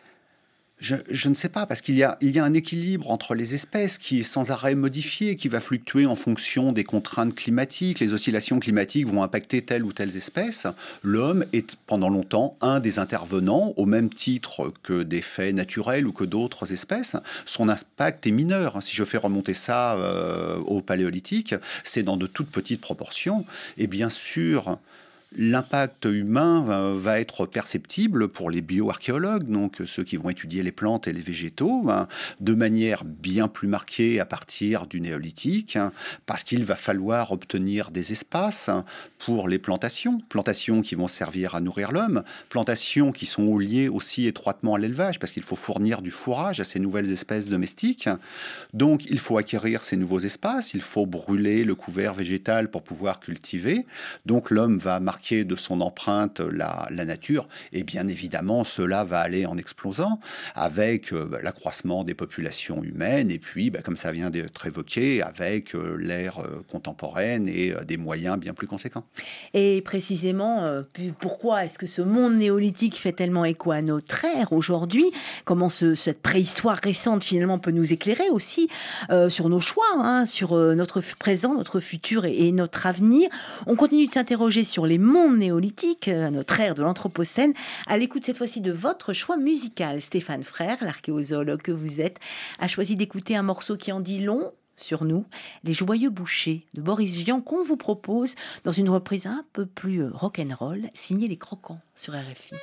Je, je ne sais pas, parce qu'il y a, il y a un équilibre entre les espèces qui est sans arrêt modifié, qui va fluctuer en fonction des contraintes climatiques. Les oscillations climatiques vont impacter telle ou telle espèce. L'homme est pendant longtemps un des intervenants, au même titre que des faits naturels ou que d'autres espèces. Son impact est mineur. Si je fais remonter ça euh, au Paléolithique, c'est dans de toutes petites proportions. Et bien sûr... l'impact humain va, va être perceptible pour les bioarchéologues, donc ceux qui vont étudier les plantes et les végétaux, hein, de manière bien plus marquée à partir du néolithique, hein, parce qu'il va falloir obtenir des espaces pour les plantations, plantations qui vont servir à nourrir l'homme, plantations qui sont liées aussi étroitement à l'élevage, parce qu'il faut fournir du fourrage à ces nouvelles espèces domestiques. Donc il faut acquérir ces nouveaux espaces, il faut brûler le couvert végétal pour pouvoir cultiver. Donc l'homme va marquer de son empreinte la, la nature, et bien évidemment cela va aller en explosant avec euh, l'accroissement des populations humaines, et puis bah, comme ça vient d'être évoqué, avec euh, l'ère euh, contemporaine et euh, des moyens bien plus conséquents.
Et précisément, euh, pourquoi est-ce que ce monde néolithique fait tellement écho à notre ère aujourd'hui? Comment ce, cette préhistoire récente finalement peut nous éclairer aussi euh, sur nos choix, hein, sur euh, notre présent, notre futur et, et notre avenir? On continue de s'interroger sur les monde néolithique, notre ère de l'Anthropocène, à l'écoute cette fois-ci de votre choix musical. Stéphane Frère, l'archéozoologue que vous êtes, a choisi d'écouter un morceau qui en dit long sur nous, Les Joyeux Bouchers de Boris Vian, qu'on vous propose dans une reprise un peu plus rock'n'roll, signée Les Croquants sur R F I.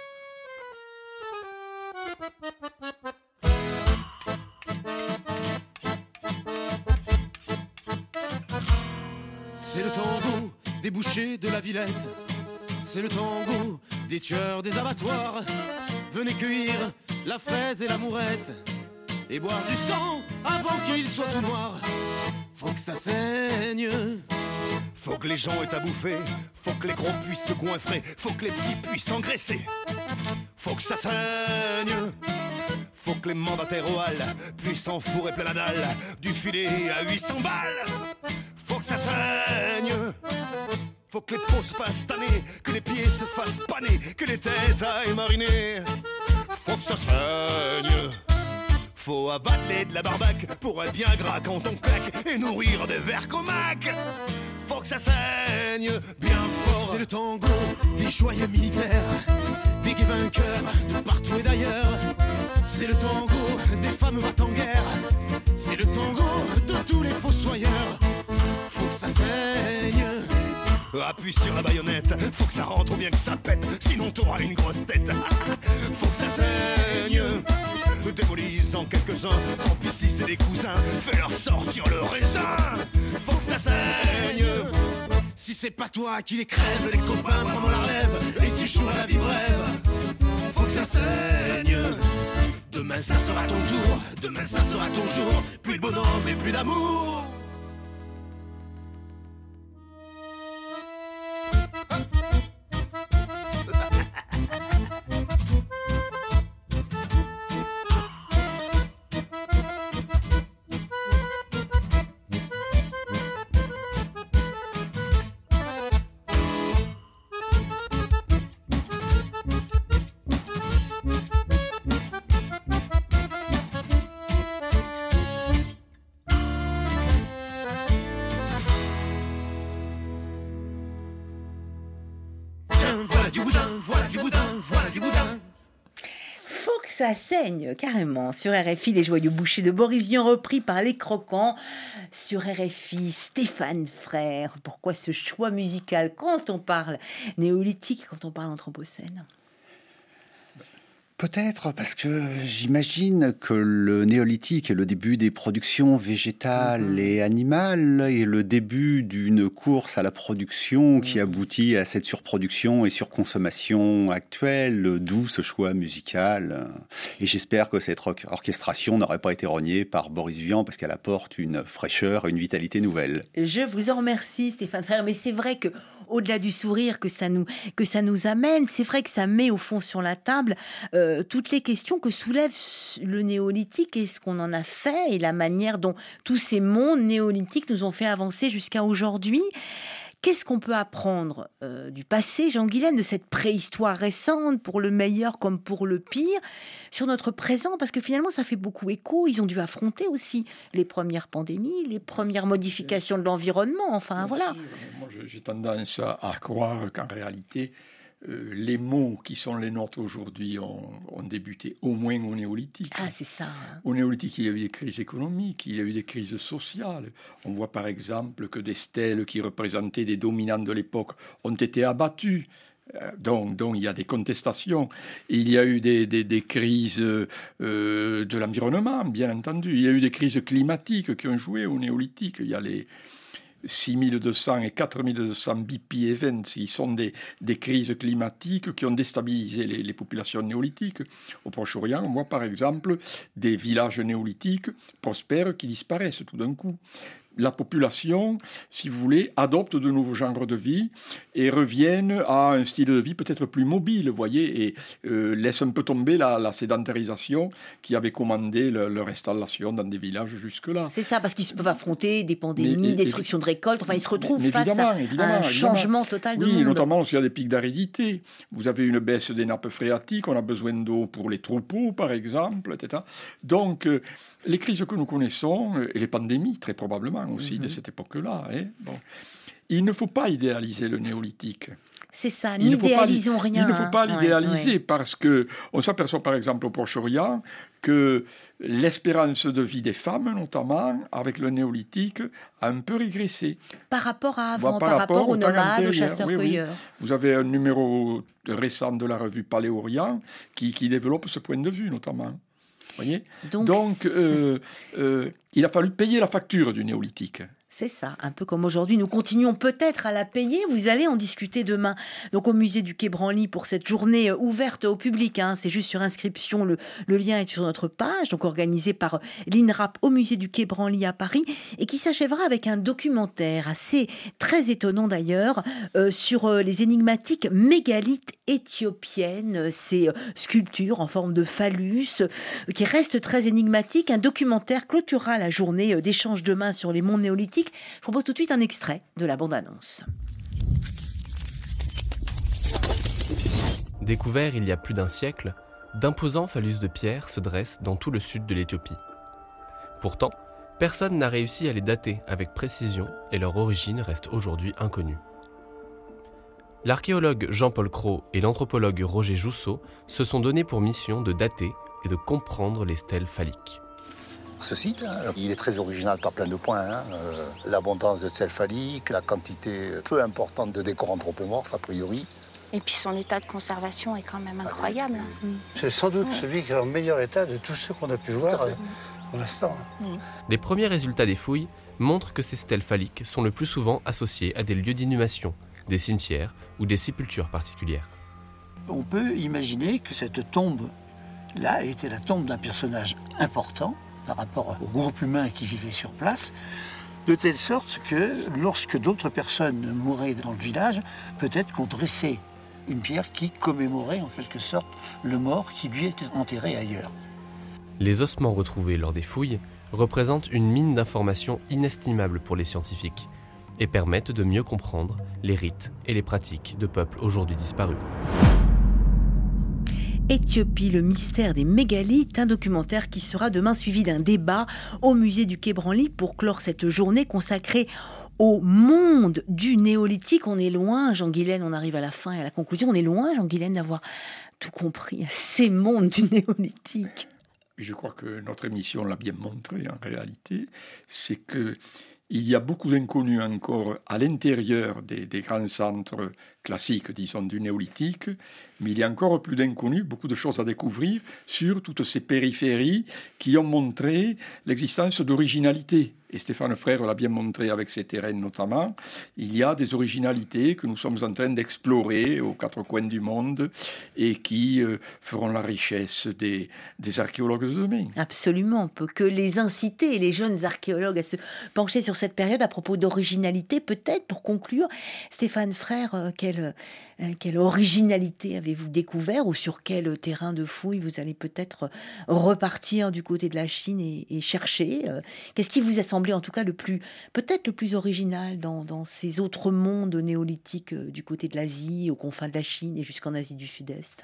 C'est le tango des bouchers de la Villette, c'est le tango des tueurs des abattoirs. Venez cueillir la fraise et la mourette et boire du sang avant qu'il soit tout noir. Faut que ça saigne,
faut que les gens aient à bouffer, faut que les gros puissent se goinfrer, faut que les petits puissent engraisser. Faut que ça saigne, faut que les mandataires au hall puissent enfourrer plein la dalle du filet à huit cents balles. Faut que ça saigne, faut que les peaux se fassent tanner, que les pieds se fassent paner, que les têtes aillent mariner. Faut que ça saigne, faut avaler de la barbaque pour être bien gras quand on claque et nourrir des vers comac. Faut que ça saigne bien fort.
C'est le tango des joyeux militaires, des gays vainqueurs de partout et d'ailleurs. C'est le tango des femmes mortes en guerre, c'est le tango de tous les fossoyeurs. Faut que ça saigne,
appuie sur la baïonnette, faut que ça rentre ou bien que ça pète, sinon t'auras une grosse tête. Faut que ça saigne, démolisant quelques-uns, tant pis si c'est des cousins, fais-leur sortir le raisin. Faut que ça saigne,
si c'est pas toi qui les crève, les copains prendront la relève et tu joues à la vie brève. Faut que ça saigne, demain ça sera ton tour, demain ça sera ton jour, plus de bonhomme et plus d'amour.
Faut que ça saigne carrément. Sur R F I, les joyeux bouchers de Boris Vian repris par les Croquants. Sur R F I, Stéphane Frère. Pourquoi ce choix musical quand on parle néolithique, quand on parle anthropocène ?
Peut-être parce que j'imagine que le néolithique est le début des productions végétales mmh. et animales et le début d'une course à la production mmh. qui aboutit à cette surproduction et surconsommation actuelle, d'où ce choix musical. Et j'espère que cette orchestration n'aurait pas été rognée par Boris Vian parce qu'elle apporte une fraîcheur et une vitalité nouvelle.
Je vous en remercie Stéphane Frère, mais c'est vrai que au-delà du sourire que ça nous, que ça nous amène, c'est vrai que ça met au fond sur la table euh, toutes les questions que soulève le néolithique et ce qu'on en a fait et la manière dont tous ces mondes néolithiques nous ont fait avancer jusqu'à aujourd'hui. Qu'est-ce qu'on peut apprendre euh, du passé, Jean Guilaine, de cette préhistoire récente, pour le meilleur comme pour le pire, sur notre présent ? Parce que finalement, ça fait beaucoup écho. Ils ont dû affronter aussi les premières pandémies, les premières modifications de l'environnement. Enfin, Bien voilà.
Sûr. Moi, j'ai tendance à, à croire qu'en réalité, Euh, les mots qui sont les nôtres aujourd'hui ont, ont débuté au moins au néolithique.
Ah, c'est ça. Hein.
Au néolithique, il y a eu des crises économiques, il y a eu des crises sociales. On voit par exemple que des stèles qui représentaient des dominants de l'époque ont été abattues. Donc, donc il y a des contestations. Il y a eu des, des, des crises euh, de l'environnement, bien entendu. Il y a eu des crises climatiques qui ont joué au néolithique. Il y a les six mille deux cents et quatre mille deux cents B P events, ils sont des, des crises climatiques qui ont déstabilisé les, les populations néolithiques. Au Proche-Orient, on voit par exemple des villages néolithiques prospères qui disparaissent tout d'un coup. La population, si vous voulez, adopte de nouveaux genres de vie et reviennent à un style de vie peut-être plus mobile, vous voyez, et euh, laisse un peu tomber la, la sédentarisation qui avait commandé le, leur installation dans des villages jusque-là.
C'est ça, parce qu'ils peuvent affronter des pandémies, mais, et, destruction de récoltes, enfin ils se retrouvent
mais
face
évidemment,
à
évidemment,
un
évidemment.
changement total de
oui,
monde.
Oui, notamment s'il y a des pics d'aridité. Vous avez une baisse des nappes phréatiques, on a besoin d'eau pour les troupeaux, par exemple, et cetera. Donc, euh, les crises que nous connaissons, et les pandémies, très probablement, aussi mmh. de cette époque-là. Hein. Bon. Il ne faut pas idéaliser le néolithique.
C'est ça, n'idéalisons rien.
Il ne faut pas
hein.
l'idéaliser
ouais, ouais.
parce qu'on s'aperçoit par exemple au Proche-Orient que l'espérance de vie des femmes, notamment avec le néolithique, a un peu régressé.
Par rapport à avant,
bon,
par,
par
rapport, rapport aux nomades, aux chasseurs-cueilleurs.
Oui, oui. Vous avez un numéro récent de la revue Paléo-Orient qui, qui développe ce point de vue, notamment. Voyez Donc, Donc euh, euh, il a fallu payer la facture du néolithique.
C'est ça, un peu comme aujourd'hui, nous continuons peut-être à la payer. Vous allez en discuter demain, donc au musée du Quai Branly pour cette journée ouverte au public. Hein. C'est juste sur inscription, le, le lien est sur notre page, donc organisé par l'INRAP au musée du Quai Branly à Paris, et qui s'achèvera avec un documentaire assez très étonnant d'ailleurs euh, sur euh, les énigmatiques mégalithes éthiopiennes, ces euh, sculptures en forme de phallus euh, qui restent très énigmatiques. Un documentaire clôturera la journée euh, d'échange de mains sur les mondes néolithiques. Je propose tout de suite un extrait de la bande-annonce.
Découvert il y a plus d'un siècle, d'imposants phallus de pierre se dressent dans tout le sud de l'Éthiopie. Pourtant, personne n'a réussi à les dater avec précision et leur origine reste aujourd'hui inconnue. L'archéologue Jean-Paul Cros et l'anthropologue Roger Jousseau se sont donnés pour mission de dater et de comprendre les stèles phalliques.
Ce site, hein, il est très original par plein de points. Hein. Euh, l'abondance de stèles phalliques, la quantité peu importante de décors anthropomorphes, a priori.
Et puis son état de conservation est quand même incroyable. Ah, oui.
C'est sans doute ouais. celui qui est en meilleur état de tous ceux qu'on a pu voir euh, pour l'instant.
Mmh. Les premiers résultats des fouilles montrent que ces stèles phalliques sont le plus souvent associées à des lieux d'inhumation, des cimetières ou des sépultures particulières.
On peut imaginer que cette tombe-là était la tombe d'un personnage important par rapport au groupe humain qui vivait sur place, de telle sorte que lorsque d'autres personnes mouraient dans le village, peut-être qu'on dressait une pierre qui commémorait en quelque sorte le mort qui lui était enterré ailleurs.
Les ossements retrouvés lors des fouilles représentent une mine d'informations inestimable pour les scientifiques et permettent de mieux comprendre les rites et les pratiques de peuples aujourd'hui disparus.
Éthiopie, le mystère des mégalithes, un documentaire qui sera demain suivi d'un débat au musée du Quai Branly pour clore cette journée consacrée au monde du néolithique. On est loin, Jean Guilaine, on arrive à la fin et à la conclusion, on est loin, Jean Guilaine, d'avoir tout compris à ces mondes du néolithique.
Je crois que notre émission l'a bien montré en réalité, c'est que il y a beaucoup d'inconnus encore à l'intérieur des, des grands centres classiques, disons, du néolithique, mais il y a encore plus d'inconnus, beaucoup de choses à découvrir sur toutes ces périphéries qui ont montré l'existence d'originalité. Et Stéphane Frère l'a bien montré avec ses terrains notamment. Il y a des originalités que nous sommes en train d'explorer aux quatre coins du monde et qui euh, feront la richesse des, des archéologues de demain.
Absolument, on peut que les inciter, les jeunes archéologues, à se pencher sur cette période à propos d'originalité. Peut-être, pour conclure, Stéphane Frère, euh, quelle, euh, quelle originalité avez-vous découvert ou sur quel terrain de fouille vous allez peut-être repartir du côté de la Chine et, et chercher euh, Qu'est-ce qui vous a semblé en tout cas le plus, peut-être le plus original dans, dans ces autres mondes néolithiques euh, du côté de l'Asie, aux confins de la Chine et jusqu'en Asie du Sud-Est?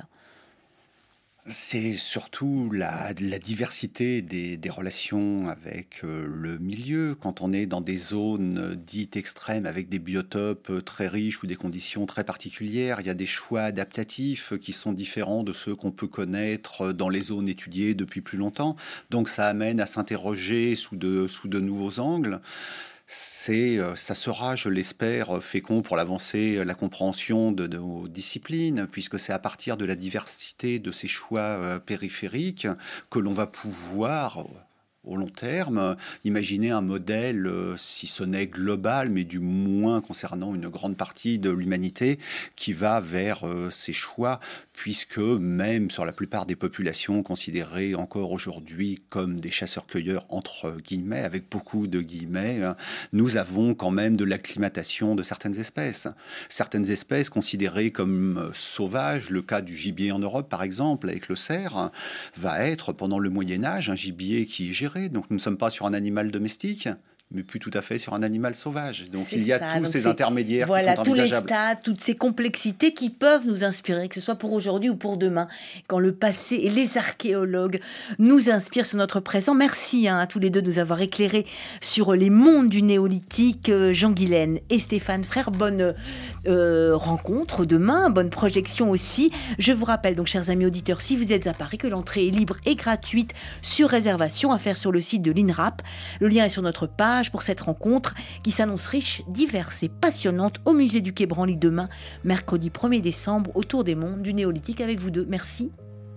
C'est surtout la, la diversité des, des relations avec euh, le milieu. Quand on est dans des zones dites extrêmes avec des biotopes très riches ou des conditions très particulières, il y a des choix adaptatifs qui sont différents de ceux qu'on peut connaître dans les zones étudiées depuis plus longtemps. Donc ça amène à s'interroger sous de, sous de nouveaux angles. C'est, ça sera, je l'espère, fécond pour l'avancée, la compréhension de, de nos disciplines, puisque c'est à partir de la diversité de ces choix périphériques que l'on va pouvoir, au long terme, imaginer un modèle, si ce n'est global, mais du moins concernant une grande partie de l'humanité, qui va vers ces choix, puisque même sur la plupart des populations considérées encore aujourd'hui comme des chasseurs-cueilleurs, entre guillemets, avec beaucoup de guillemets, nous avons quand même de l'acclimatation de certaines espèces. Certaines espèces considérées comme sauvages, le cas du gibier en Europe par exemple, avec le cerf, va être pendant le Moyen-Âge un gibier qui est géré. Donc nous ne sommes pas sur un animal domestique, mais plus tout à fait sur un animal sauvage. Donc c'est il y a ça. tous Donc ces intermédiaires
voilà,
qui sont envisageables.
Voilà, tous les stades, toutes ces complexités qui peuvent nous inspirer, que ce soit pour aujourd'hui ou pour demain, quand le passé et les archéologues nous inspirent sur notre présent. Merci hein, à tous les deux de nous avoir éclairés sur les mondes du néolithique. Jean Guilaine et Stéphane Frère, bonne euh, rencontre demain, bonne projection aussi. Je vous rappelle donc, chers amis auditeurs, si vous êtes à Paris, que l'entrée est libre et gratuite sur réservation à faire sur le site de l'INRAP. Le lien est sur notre page pour cette rencontre qui s'annonce riche, diverse et passionnante au musée du Quai Branly demain, mercredi premier décembre, autour des mondes du néolithique avec vous deux. Merci.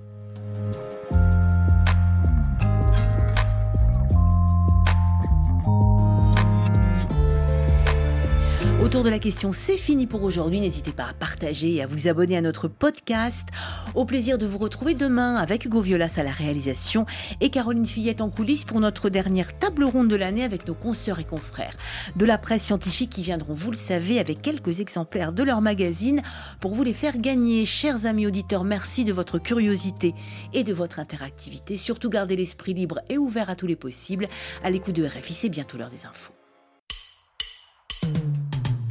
Autour de la question, c'est fini pour aujourd'hui. N'hésitez pas à partager et à vous abonner à notre podcast. Au plaisir de vous retrouver demain avec Hugo Violas à la réalisation et Caroline Fillette en coulisses pour notre dernière table ronde de l'année avec nos consoeurs et confrères de la presse scientifique qui viendront, vous le savez, avec quelques exemplaires de leur magazine pour vous les faire gagner. Chers amis auditeurs, merci de votre curiosité et de votre interactivité. Surtout gardez l'esprit libre et ouvert à tous les possibles. À l'écoute de R F I, c'est bientôt l'heure des infos.